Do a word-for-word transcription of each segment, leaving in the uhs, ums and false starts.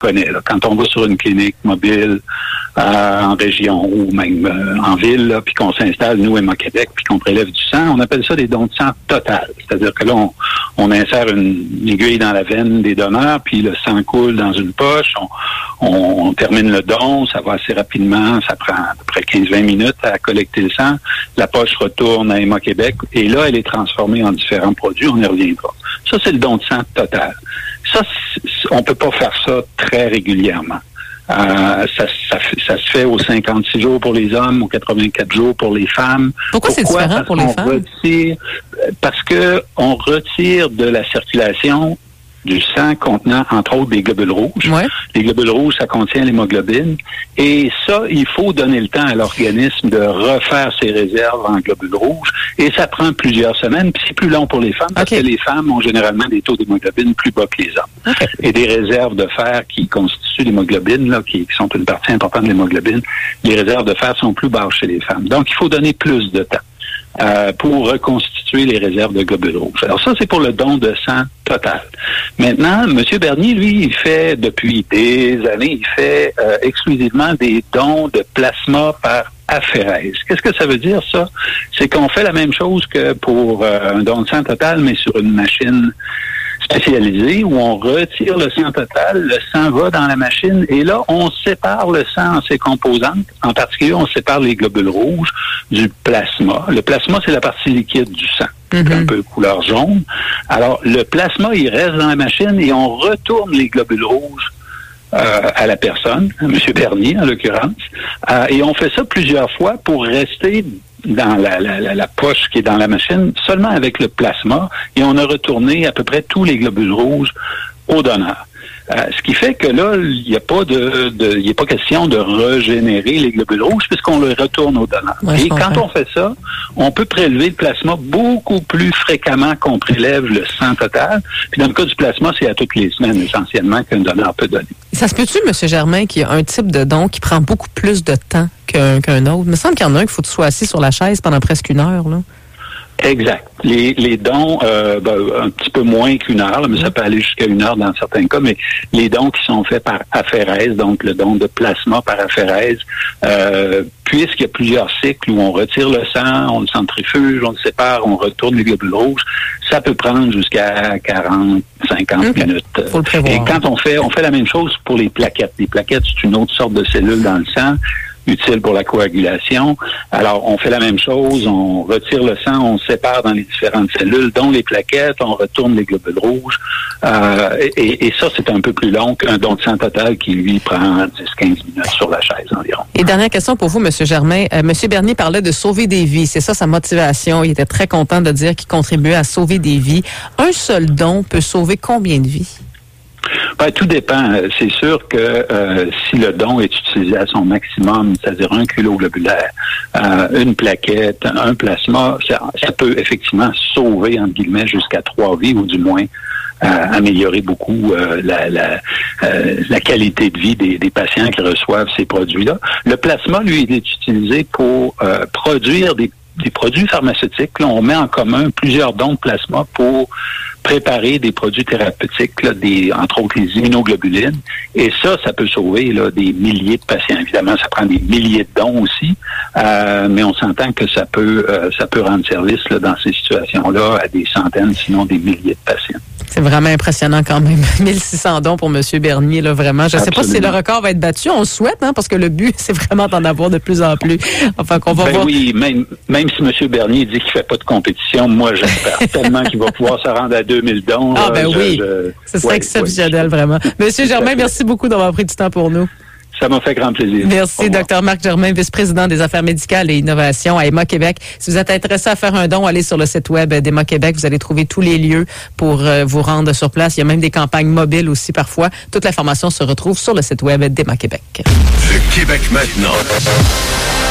connaît. Là. Quand on va sur une clinique mobile euh, en région ou même euh, en ville, là, puis qu'on s'installe, nous, à Québec, puis qu'on prélève du sang, on appelle ça des dons de sang total. C'est-à-dire que là, on, on insère une, une aiguille dans la veine des donneurs, puis le sang coule dans une poche, on, on, on termine le don, ça va assez rapidement, ça prend à peu près quinze à vingt minutes à collecter le sang, la poche retourne à Héma-Québec, et là, elle est transformée en différents produits, on y reviendra. Ça, c'est le don de sang total. Ça, on peut pas faire ça très régulièrement. Euh, ça, ça, ça se fait aux cinquante-six jours pour les hommes, aux quatre-vingt-quatre jours pour les femmes. Pourquoi, Pourquoi c'est différent parce pour les femmes? Retire, parce que on retire de la circulation du sang contenant, entre autres, des globules rouges. Ouais. Les globules rouges, ça contient l'hémoglobine. Et ça, il faut donner le temps à l'organisme de refaire ses réserves en globules rouges. Et ça prend plusieurs semaines. Puis c'est plus long pour les femmes parce okay. que les femmes ont généralement des taux d'hémoglobine plus bas que les hommes. Okay. Et des réserves de fer qui constituent l'hémoglobine, là, qui, qui sont une partie importante de l'hémoglobine, les réserves de fer sont plus basses chez les femmes. Donc, il faut donner plus de temps. Euh, pour reconstituer les réserves de globules rouges. Alors ça, c'est pour le don de sang total. Maintenant, M. Bernier, lui, il fait depuis des années, il fait euh, exclusivement des dons de plasma par aphérèse. Qu'est-ce que ça veut dire, ça? C'est qu'on fait la même chose que pour euh, un don de sang total, mais sur une machine spécialisée où on retire le sang total, le sang va dans la machine et là, on sépare le sang en ses composantes. En particulier, on sépare les globules rouges du plasma. Le plasma, c'est la partie liquide du sang, mm-hmm. un peu couleur jaune. Alors, le plasma, il reste dans la machine et on retourne les globules rouges Euh, à la personne, à M. Bernier en l'occurrence, euh, et on fait ça plusieurs fois pour rester dans la, la, la, la poche qui est dans la machine, seulement avec le plasma, et on a retourné à peu près tous les globules rouges au donneur. Euh, ce qui fait que là, il n'y a pas de, de il n'y a pas question de régénérer les globules rouges puisqu'on les retourne au donneur. Ouais, et quand on fait ça, on peut prélever le plasma beaucoup plus fréquemment qu'on prélève le sang total. Puis dans le cas du plasma, c'est à toutes les semaines essentiellement qu'un donneur peut donner. Ça se peut-tu, M. Germain, qu'il y a un type de don qui prend beaucoup plus de temps qu'un, qu'un autre? Il me semble qu'il y en a un qu'il faut que tu sois assis sur la chaise pendant presque une heure, là. Exact. Les, les dons, euh, ben, un petit peu moins qu'une heure, là, mais ça peut aller jusqu'à une heure dans certains cas, mais les dons qui sont faits par aphérèse, donc le don de plasma par aphérèse, euh, puisqu'il y a plusieurs cycles où on retire le sang, on le centrifuge, on le sépare, on retourne les globules rouges, ça peut prendre jusqu'à quarante, cinquante okay. minutes. Faut le prévoir. Et quand on fait, on fait la même chose pour les plaquettes. Les plaquettes, c'est une autre sorte de cellule dans le sang, utile pour la coagulation. Alors, on fait la même chose, on retire le sang, on sépare dans les différentes cellules, dont les plaquettes, on retourne les globules rouges. Euh, et, et ça, c'est un peu plus long qu'un don de sang total qui, lui, prend dix à quinze minutes sur la chaise environ. Et dernière question pour vous, M. Germain. Euh, M. Bernier parlait de sauver des vies. C'est ça sa motivation. Il était très content de dire qu'il contribuait à sauver des vies. Un seul don peut sauver combien de vies? Ben, tout dépend. C'est sûr que euh, si le don est utilisé à son maximum, c'est-à-dire un kilo globulaire, euh, une plaquette, un plasma, ça, ça peut effectivement sauver, entre guillemets, jusqu'à trois vies, ou du moins euh, améliorer beaucoup euh, la, la, euh, la qualité de vie des, des patients qui reçoivent ces produits-là. Le plasma, lui, il est utilisé pour euh, produire des, des produits pharmaceutiques. Là, on met en commun plusieurs dons de plasma pour préparer des produits thérapeutiques, là, des, entre autres les immunoglobulines. Et ça, ça peut sauver là, des milliers de patients. Évidemment, ça prend des milliers de dons aussi, euh, mais on s'entend que ça peut euh, ça peut rendre service là, dans ces situations-là à des centaines, sinon des milliers de patients. C'est vraiment impressionnant quand même. mille six cents dons pour M. Bernier, là, vraiment. Je ne sais pas si le record va être battu. On le souhaite, hein, parce que le but, c'est vraiment d'en avoir de plus en plus. Enfin, qu'on va ben voir. Oui, même, même si M. Bernier dit qu'il ne fait pas de compétition, moi, j'espère tellement qu'il va pouvoir se rendre à deux mille dons. Ah, ben je, oui. Je... Ce serait ouais, exceptionnel, ouais. vraiment. Monsieur Germain, merci beaucoup d'avoir pris du temps pour nous. Ça m'a fait grand plaisir. Merci, Dr Marc Germain, vice-président des affaires médicales et innovation à Héma-Québec. Si vous êtes intéressé à faire un don, allez sur le site web d'Héma-Québec. Vous allez trouver tous les lieux pour euh, vous rendre sur place. Il y a même des campagnes mobiles aussi parfois. Toute l'information se retrouve sur le site web d'Héma-Québec. Le Québec maintenant.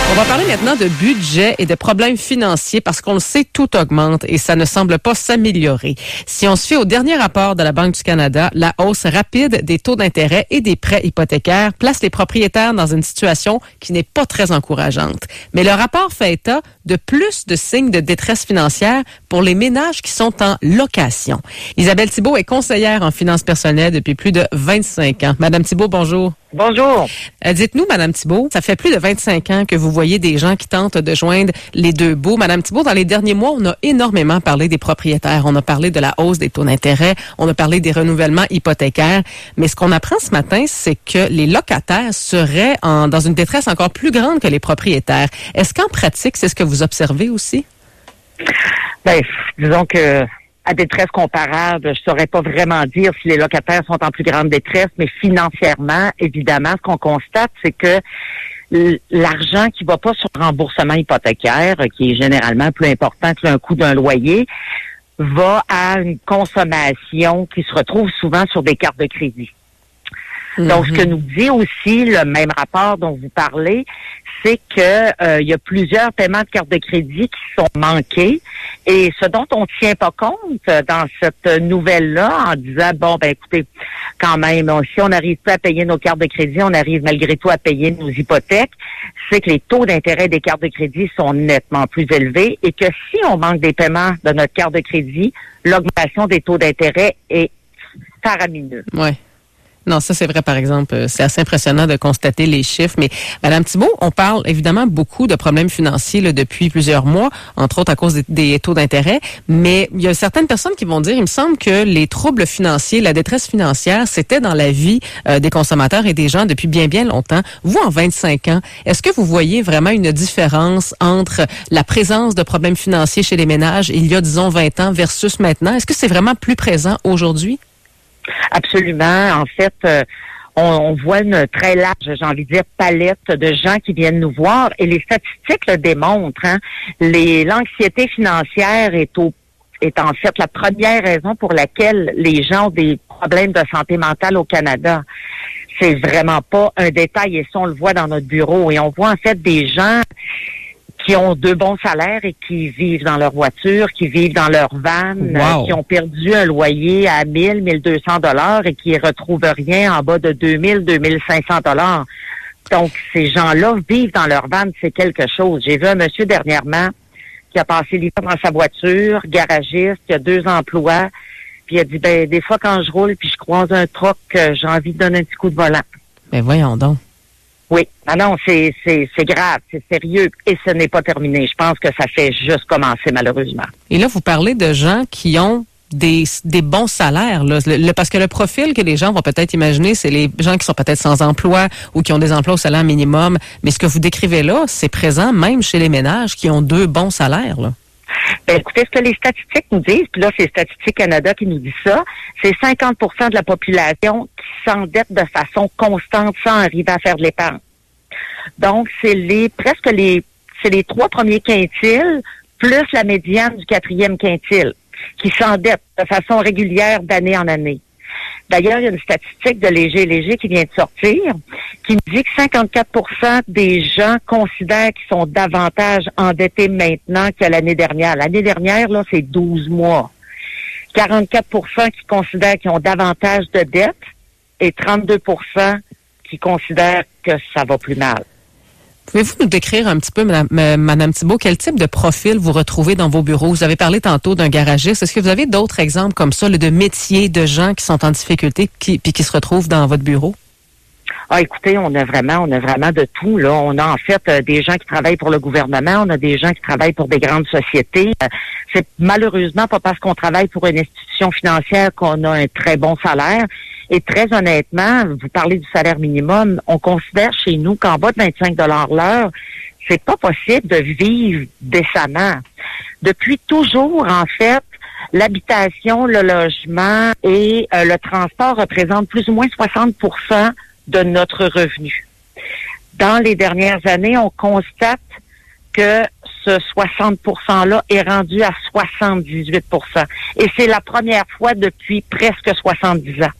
On va parler maintenant de budget et de problèmes financiers parce qu'on le sait, tout augmente et ça ne semble pas s'améliorer. Si on se fie au dernier rapport de la Banque du Canada, la hausse rapide des taux d'intérêt et des prêts hypothécaires place les propriétaires dans une situation qui n'est pas très encourageante. Mais le rapport fait état de plus de signes de détresse financière pour les ménages qui sont en location. Isabelle Thibault est conseillère en finances personnelles depuis plus de vingt-cinq ans. Madame Thibault, bonjour. Bonjour. Euh, dites-nous, Madame Thibault, ça fait plus de vingt-cinq ans que vous voyez des gens qui tentent de joindre les deux bouts. Madame Thibault, dans les derniers mois, on a énormément parlé des propriétaires. On a parlé de la hausse des taux d'intérêt. On a parlé des renouvellements hypothécaires. Mais ce qu'on apprend ce matin, c'est que les locataires seraient en, dans une détresse encore plus grande que les propriétaires. Est-ce qu'en pratique, c'est ce que vous observez aussi? Ben, disons que à détresse comparable, je saurais pas vraiment dire si les locataires sont en plus grande détresse, mais financièrement, évidemment, ce qu'on constate, c'est que l'argent qui va pas sur le remboursement hypothécaire, qui est généralement plus important que le coût d'un loyer, va à une consommation qui se retrouve souvent sur des cartes de crédit. Mm-hmm. Donc, ce que nous dit aussi le même rapport dont vous parlez, c'est que euh, il y a plusieurs paiements de cartes de crédit qui sont manqués. Et ce dont on ne tient pas compte dans cette nouvelle-là, en disant, bon, ben écoutez, quand même, si on n'arrive pas à payer nos cartes de crédit, on arrive malgré tout à payer nos hypothèques, c'est que les taux d'intérêt des cartes de crédit sont nettement plus élevés et que si on manque des paiements de notre carte de crédit, l'augmentation des taux d'intérêt est faramineuse. Ouais. Non, ça c'est vrai, par exemple. C'est assez impressionnant de constater les chiffres. Mais Madame Thibault, on parle évidemment beaucoup de problèmes financiers là, depuis plusieurs mois, entre autres à cause des, des taux d'intérêt. Mais il y a certaines personnes qui vont dire, il me semble que les troubles financiers, la détresse financière, c'était dans la vie euh, des consommateurs et des gens depuis bien, bien longtemps. Vous, en vingt-cinq ans, est-ce que vous voyez vraiment une différence entre la présence de problèmes financiers chez les ménages il y a, disons, vingt ans versus maintenant? Est-ce que c'est vraiment plus présent aujourd'hui? Absolument. En fait, euh, on, on voit une très large, j'ai envie de dire, palette de gens qui viennent nous voir et les statistiques le démontrent. Hein. Les, l'anxiété financière est, au, est en fait la première raison pour laquelle les gens ont des problèmes de santé mentale au Canada. C'est vraiment pas un détail et ça, on le voit dans notre bureau. Et on voit en fait des gens qui ont de bons salaires et qui vivent dans leur voiture, qui vivent dans leur van, wow. euh, qui ont perdu un loyer à mille, mille deux cents dollars et qui retrouvent rien en bas de deux mille, deux mille cinq cents dollars. Donc, ces gens-là vivent dans leur van, c'est quelque chose. J'ai vu un monsieur dernièrement qui a passé l'hiver dans sa voiture, garagiste, qui a deux emplois, puis il a dit, ben, des fois quand je roule puis je croise un truck, euh, j'ai envie de donner un petit coup de volant. Ben, voyons donc. Oui. Ah non, c'est, c'est, c'est grave, c'est sérieux et ce n'est pas terminé. Je pense que ça fait juste commencer, malheureusement. Et là, vous parlez de gens qui ont des, des bons salaires, là. Le, le, parce que le profil que les gens vont peut-être imaginer, c'est les gens qui sont peut-être sans emploi ou qui ont des emplois au salaire minimum. Mais ce que vous décrivez là, c'est présent même chez les ménages qui ont deux bons salaires, là. Ben, écoutez, ce que les statistiques nous disent, puis là, c'est Statistique Canada qui nous dit ça, c'est cinquante pour cent de la population qui s'endette de façon constante sans arriver à faire de l'épargne. Donc, c'est les presque les c'est les trois premiers quintiles plus la médiane du quatrième quintile qui s'endettent de façon régulière d'année en année. D'ailleurs, il y a une statistique de Léger Léger qui vient de sortir qui nous dit que cinquante-quatre pour cent des gens considèrent qu'ils sont davantage endettés maintenant que l'année dernière. L'année dernière, là, c'est douze mois. quarante-quatre pour cent qui considèrent qu'ils ont davantage de dettes et trente-deux pour cent qui considèrent que ça va plus mal. Pouvez-vous nous décrire un petit peu, Madame, Madame Thibault, quel type de profil vous retrouvez dans vos bureaux? Vous avez parlé tantôt d'un garagiste. Est-ce que vous avez d'autres exemples comme ça, là, de métiers, de gens qui sont en difficulté qui, puis qui se retrouvent dans votre bureau? Ah, écoutez, on a vraiment, on a vraiment de tout, là. On a en fait euh, des gens qui travaillent pour le gouvernement, on a des gens qui travaillent pour des grandes sociétés. Euh, c'est malheureusement pas parce qu'on travaille pour une institution financière qu'on a un très bon salaire. Et très honnêtement, vous parlez du salaire minimum, on considère chez nous qu'en bas de vingt-cinq dollars l'heure, c'est pas possible de vivre décemment. Depuis toujours, en fait, l'habitation, le logement et euh, le transport représentent plus ou moins soixante pour cent de notre revenu. Dans les dernières années, on constate que ce soixante pour cent-là est rendu à soixante-dix-huit pour cent. Et c'est la première fois depuis presque soixante-dix ans.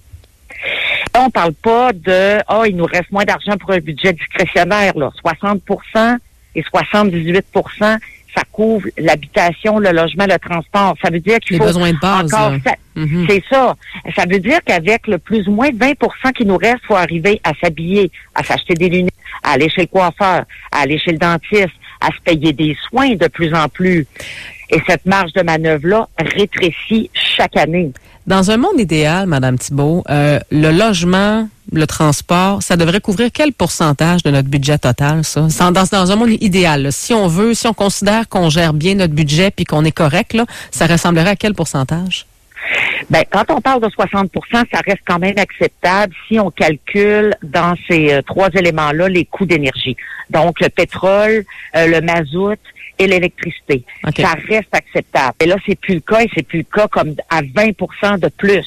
On parle pas de « Ah, oh, il nous reste moins d'argent pour un budget discrétionnaire. » là. soixante pour cent, et soixante-dix-huit pour cent, ça couvre l'habitation, le logement, le transport. Ça veut dire qu'il Les faut besoins de base, encore... Ça, mm-hmm. C'est ça. Ça veut dire qu'avec le plus ou moins vingt pour cent qui nous reste, il faut arriver à s'habiller, à s'acheter des lunettes, à aller chez le coiffeur, à aller chez le dentiste, à se payer des soins de plus en plus. Et cette marge de manœuvre-là rétrécit chaque année. Dans un monde idéal, Madame Thibault, euh, le logement, le transport, ça devrait couvrir quel pourcentage de notre budget total, ça? Dans, dans un monde idéal, là, si on veut, si on considère qu'on gère bien notre budget puis qu'on est correct, là, ça ressemblerait à quel pourcentage? Ben, quand on parle de soixante pour cent, ça reste quand même acceptable si on calcule dans ces euh, trois éléments-là les coûts d'énergie. Donc, le pétrole, euh, le mazout et l'électricité. Okay. Ça reste acceptable. Et là, c'est plus le cas et c'est plus le cas comme à vingt pour cent de plus.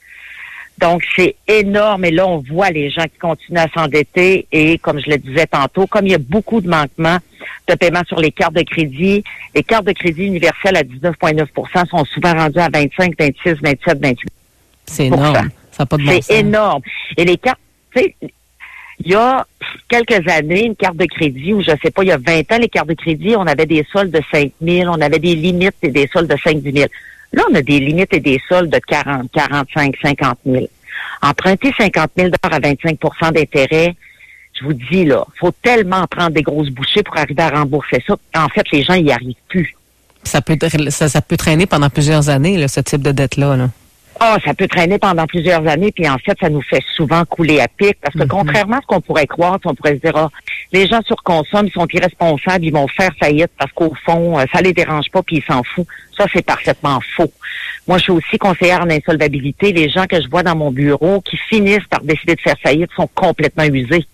Donc, c'est énorme. Et là, on voit les gens qui continuent à s'endetter et, comme je le disais tantôt, comme il y a beaucoup de manquements de paiement sur les cartes de crédit, les cartes de crédit universelles à dix-neuf virgule neuf pour cent sont souvent rendues à vingt-cinq, vingt-six, vingt-sept, vingt-huit pour cent. C'est énorme. Ça n'a pas de bon sens. C'est énorme. Et les cartes, tu sais, il y a quelques années, une carte de crédit, ou je sais pas, il y a vingt ans, les cartes de crédit, on avait des soldes de cinq mille, on avait des limites et des soldes de cinq à dix mille. Là, on a des limites et des soldes de quarante, quarante-cinq, cinquante mille. Emprunter cinquante mille dollars à vingt-cinq pour cent d'intérêt, je vous dis, là, faut tellement prendre des grosses bouchées pour arriver à rembourser ça. En fait, les gens n'y arrivent plus. Ça peut, ça, ça peut traîner pendant plusieurs années, là, ce type de dette-là, là. Ah, ça peut traîner pendant plusieurs années, puis en fait, ça nous fait souvent couler à pic, parce que mm-hmm. contrairement à ce qu'on pourrait croire, on pourrait se dire, ah, les gens surconsomment, ils sont irresponsables, ils vont faire faillite parce qu'au fond, ça les dérange pas, puis ils s'en foutent. Ça, c'est parfaitement faux. Moi, je suis aussi conseillère en insolvabilité. Les gens que je vois dans mon bureau qui finissent par décider de faire faillite sont complètement usés.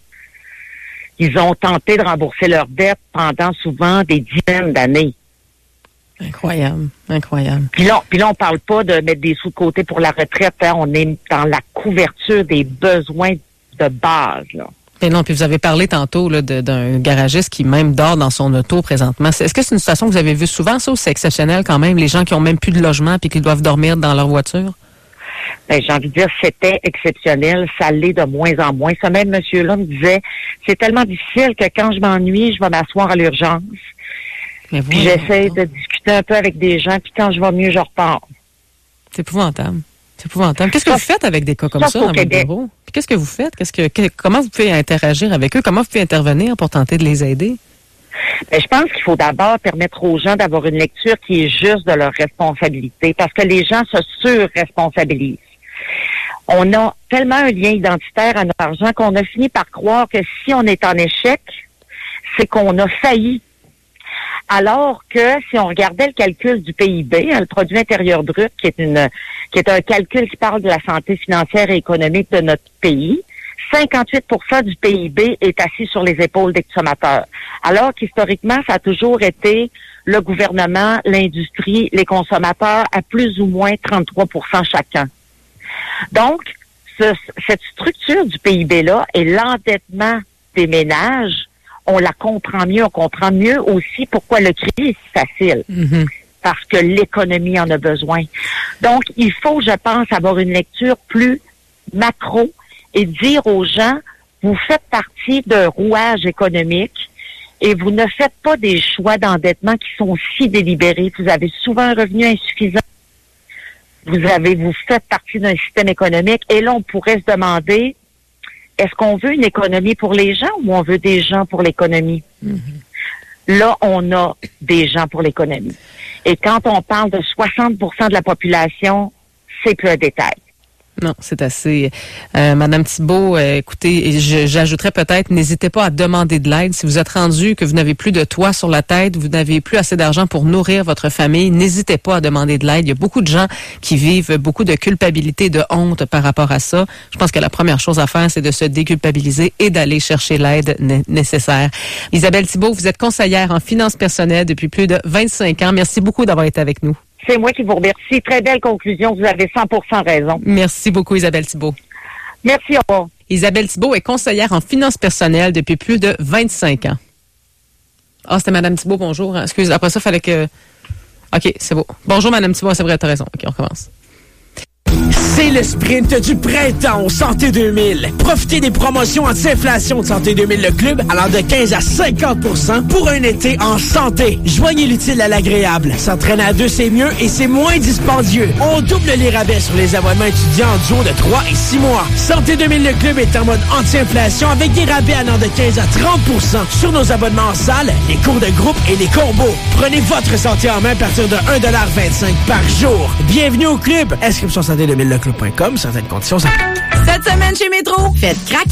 Ils ont tenté de rembourser leurs dettes pendant souvent des dizaines d'années. Incroyable, incroyable. Puis là, puis là, on parle pas de mettre des sous de côté pour la retraite. Hein. On est dans la couverture des besoins de base, là. Mais non, puis vous avez parlé tantôt là, de, d'un garagiste qui même dort dans son auto présentement. Est-ce que c'est une situation que vous avez vue souvent, ça, ou c'est exceptionnel quand même, les gens qui ont même plus de logement puis qui doivent dormir dans leur voiture? Ben, j'ai envie de dire, c'était exceptionnel. Ça l'est de moins en moins. Ce même monsieur-là me disait, c'est tellement difficile que quand je m'ennuie, je vais m'asseoir à l'urgence. Mais puis j'essaie de discuter un peu avec des gens, puis quand je vais mieux, je repars. C'est épouvantable. C'est épouvantable. Qu'est-ce que ça, vous faites avec des cas comme ça, ça dans votre bureau? Puis qu'est-ce que vous faites? Qu'est-ce que, que comment vous pouvez interagir avec eux? Comment vous pouvez intervenir pour tenter de les aider? Ben, je pense qu'il faut d'abord permettre aux gens d'avoir une lecture qui est juste de leur responsabilité, parce que les gens se surresponsabilisent. On a tellement un lien identitaire à notre argent qu'on a fini par croire que si on est en échec, c'est qu'on a failli. Alors que si on regardait le calcul du P I B, hein, le produit intérieur brut, qui est une qui est un calcul qui parle de la santé financière et économique de notre pays, cinquante-huit pour cent du P I B est assis sur les épaules des consommateurs. Alors qu'historiquement, ça a toujours été le gouvernement, l'industrie, les consommateurs à plus ou moins trente-trois pour cent chacun. Donc, ce, cette structure du P I B-là et l'endettement des ménages, on la comprend mieux, on comprend mieux aussi pourquoi le crédit est si facile. Mm-hmm. Parce que l'économie en a besoin. Donc, il faut, je pense, avoir une lecture plus macro et dire aux gens, vous faites partie d'un rouage économique et vous ne faites pas des choix d'endettement qui sont si délibérés. Vous avez souvent un revenu insuffisant. Vous avez, vous faites partie d'un système économique et là, on pourrait se demander, est-ce qu'on veut une économie pour les gens ou on veut des gens pour l'économie? Mm-hmm. Là, on a des gens pour l'économie. Et quand on parle de soixante pour cent de la population, c'est plus un détail. Non, c'est assez. Euh, Madame Thibault, euh, écoutez, je, j'ajouterais peut-être, n'hésitez pas à demander de l'aide. Si vous êtes rendu que vous n'avez plus de toit sur la tête, vous n'avez plus assez d'argent pour nourrir votre famille, n'hésitez pas à demander de l'aide. Il y a beaucoup de gens qui vivent beaucoup de culpabilité, de honte par rapport à ça. Je pense que la première chose à faire, c'est de se déculpabiliser et d'aller chercher l'aide né- nécessaire. Isabelle Thibault, vous êtes conseillère en finances personnelles depuis plus de vingt-cinq ans. Merci beaucoup d'avoir été avec nous. C'est moi qui vous remercie. Très belle conclusion. Vous avez cent pour cent raison. Merci beaucoup, Isabelle Thibault. Merci, au revoir. Isabelle Thibault est conseillère en finances personnelles depuis plus de vingt-cinq ans. Ah, c'était Madame Thibault, bonjour. Excuse, après ça, il fallait que... OK, c'est beau. Bonjour, Madame Thibault, c'est vrai, t'as raison. OK, on recommence. C'est le sprint du printemps au Santé deux mille. Profitez des promotions anti-inflation de Santé deux mille Le Club allant de quinze à cinquante pour cent pour un été en santé. Joignez l'utile à l'agréable. S'entraîner à deux, c'est mieux et c'est moins dispendieux. On double les rabais sur les abonnements étudiants en duo de trois et six mois. Santé deux mille Le Club est en mode anti-inflation avec des rabais allant de quinze à trente pour cent sur nos abonnements en salle, les cours de groupe et les combos. Prenez votre santé en main à partir de un dollar vingt-cinq par jour. Bienvenue au club. Inscription santé deux mille le club point com. Certaines conditions. Cette semaine chez Métro, faites craquer